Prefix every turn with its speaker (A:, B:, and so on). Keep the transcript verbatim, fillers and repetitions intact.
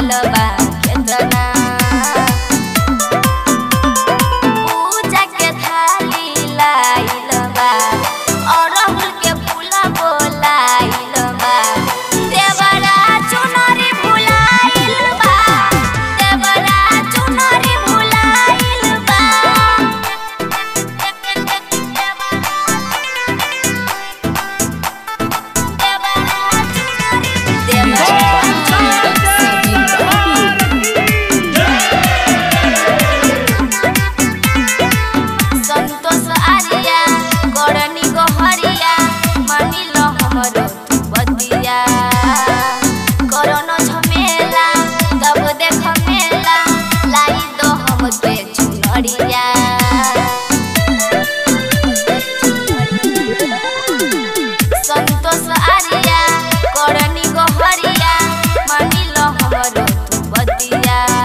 A: आइल बा केतना पूजा के थाली लाइल बा अरहुल के फूल बोलाइल बा देवरा चुनरी भुलाइल बा देवरा चुनरी भुलाइल बा संतोष आर्या करनी गोहरिया मानिल हमरो बतिया करोनो झमेला तब देख मेला लाई दो हमके चुनरिया संतोष आर्या करनी गोहरिया मानिल हमरो बतिया।